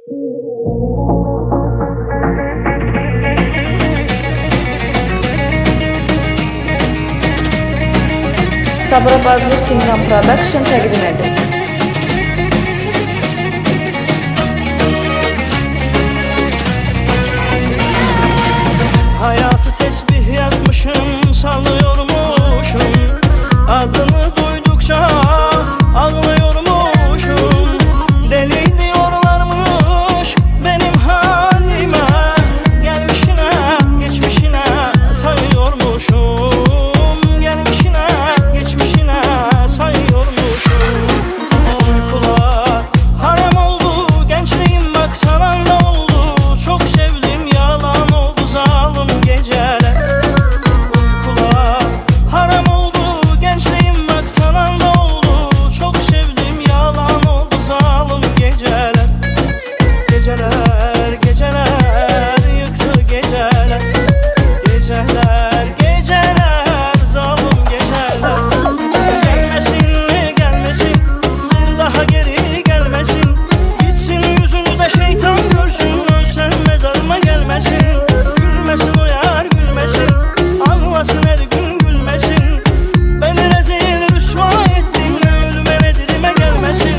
Sabirabadlı Simran Production təqdim edir. Hayatı tesbih yapmışım, sallıyormuşum. Adını duydukça ağlıyormuşum. Deli diyorlarmış benim halime. Gelmişine geçmişine sayıyormuşum. Gelmişine geçmişine sayıyormuşum. Uykular haram oldu, gençliğim bak sarayla oldu. Çok sevdim, yalan oldu zalim geceler. Uykular haram oldu, gençliğim bak sarayla oldu. Çok sevdim, yalan oldu zalim geceler. Geceler, geceler yıktı geceler. Geceler, geceler zalim geceler. Gelmesin, gelmesin, bir daha geri gelmesin. Gitsin yüzünü de şeytan görsün. Ölsem mezarıma gelmesin. Gülmesin o yar gülmesin. Anlasın her gün gülmesin. Beni rezil rüsva ettin. Ölüme ne dilime gelmesin.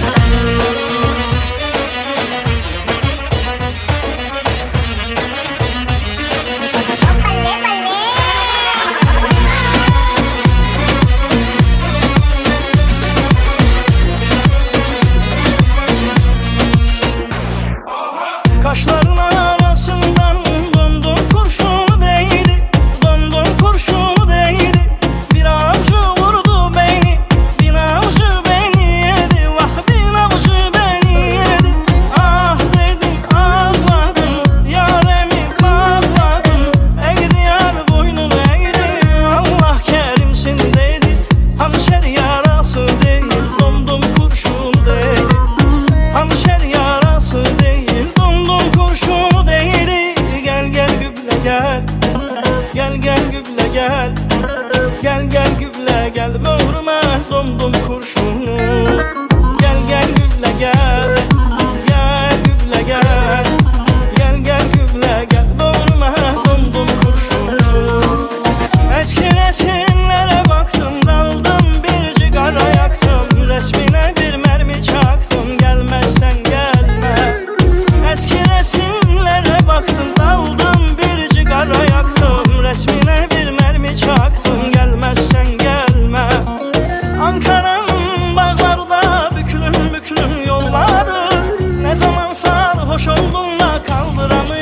Kaşların arasından dondun kurşunu değdi. Dondun kurşunu değdi. Bir avcı vurdu beni. Bir avcı beni yedi. Vah bir avcı beni yedi. Ah dedim ağladım. Yaremi bağladım. Eğdi yar boynunu eğdi. Allah kerimsin dedi. Hançer yarası değil. Dondum kurşunu değdi. Hançer yarası değil. Kurşunu değdi. Gel gel güble gel. Gel gel güble gel. Gel gel güble gel. Böğrüme domdum kurşunu. Gel gel güble gel. Gel güble gel. Gel gel güble gel. Böğrüme domdum kurşunu. Eski resimlere baktım, daldım bir cigara yaktım. Resmine bir mermi çaktım. Gelmezsen gelme. Eski resimlere baktım, daldım bir cigara yaktım. Resmine bir mermi çaktım. Gelmezsen gelme. Ankara'nın bağlarda büklüm büklüm yolları. Ne zaman sarhoş oldum da kaldıramıyorum.